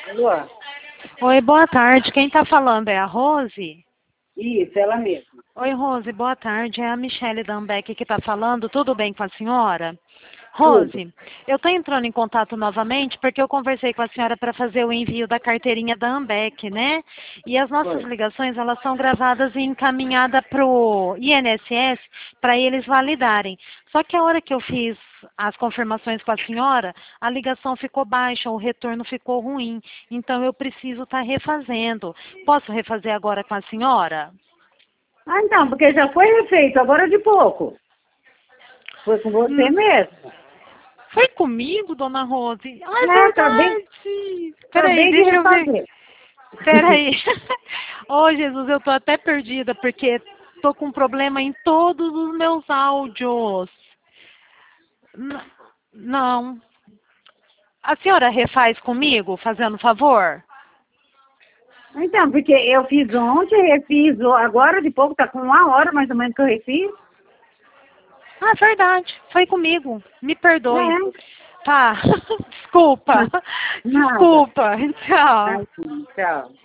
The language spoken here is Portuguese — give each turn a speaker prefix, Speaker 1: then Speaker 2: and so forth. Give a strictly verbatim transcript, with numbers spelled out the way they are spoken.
Speaker 1: Alô?
Speaker 2: Oi, boa tarde. Quem está falando é a Rose?
Speaker 1: Isso, ela mesma.
Speaker 2: Oi, Rose, boa tarde. É a Michele Dambeck que está falando. Tudo bem com a senhora?
Speaker 1: Tudo.
Speaker 2: Rose, eu estou entrando em contato novamente porque eu conversei com a senhora para fazer o envio da carteirinha da Ambec, né? E as nossas
Speaker 1: Foi.
Speaker 2: ligações, elas são gravadas e encaminhadas para o I N S S para eles validarem. Só que a hora que eu fiz as confirmações com a senhora, a ligação ficou baixa, o retorno ficou ruim. Então eu preciso estar refazendo. Posso refazer agora com a senhora?
Speaker 1: Ah, então, porque já foi refeito, agora de pouco. Foi com você
Speaker 2: Hum,
Speaker 1: mesmo.
Speaker 2: Foi comigo, dona Rose? Ah, é
Speaker 1: É, acabei,
Speaker 2: verdade. Peraí,
Speaker 1: acabei de
Speaker 2: deixa eu ver.
Speaker 1: refazer.
Speaker 2: Peraí. Ô, Jesus, eu tô até perdida, porque tô com problema em todos os meus áudios. N- não. A senhora refaz comigo, fazendo favor?
Speaker 1: Então, porque eu fiz ontem, refiz o- agora de pouco, tá com uma hora mais ou menos que eu refiz.
Speaker 2: Ah, verdade. Foi comigo. Me perdoe.
Speaker 1: É.
Speaker 2: Tá. Desculpa.
Speaker 1: Nada.
Speaker 2: Desculpa. Tchau.
Speaker 1: Ai, sim, tchau.